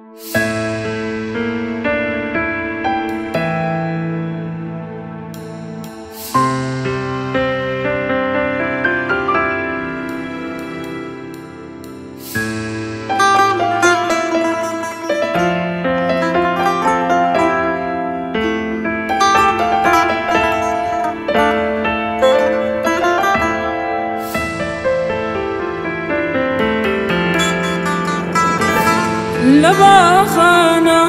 لباخنا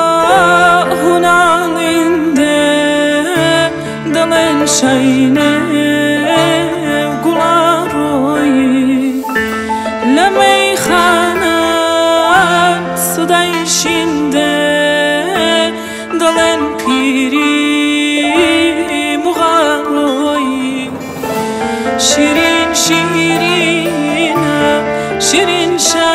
هنا لنده دلن شاينه وقلاروي لميخانا صداي شنده دلن پیری مغاروي شيرين شيرينه شيرين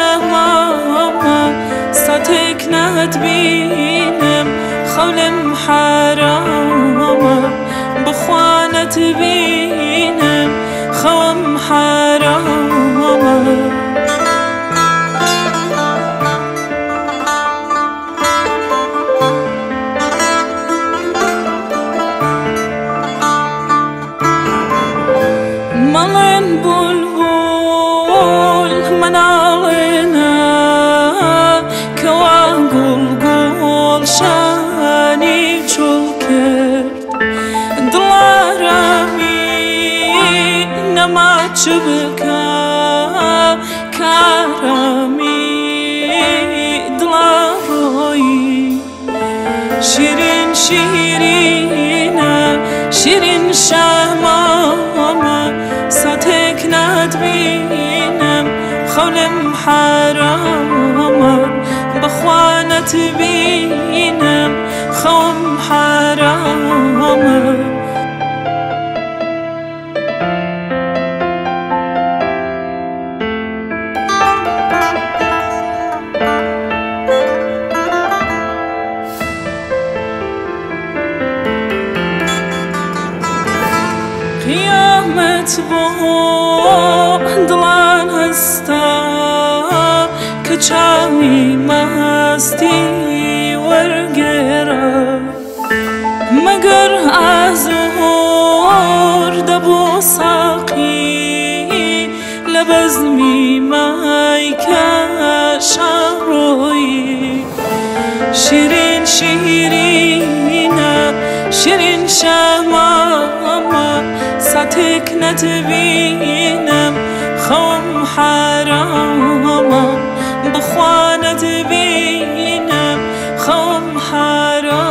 شمامه تكنت بينم خولم حرامه بخوانت بينم خوم حرامه مالن بلبل منالنا شانی چول کرد دلارمی نماچ بکا کارمی دلاروی شیرین شیرینه شیرین شمامه ساتک ندبینم خولم حرامه بخوانت بینم خوم حرامه قیامت با دلان هستا که چاوی مستی ورگره مگر ازور دبو ساقی لبزمی مای کشاروی شیرین شیرینه شیرین شمامه ساتک نتبینم خوم حرامه بخوانت بینم خوم حرام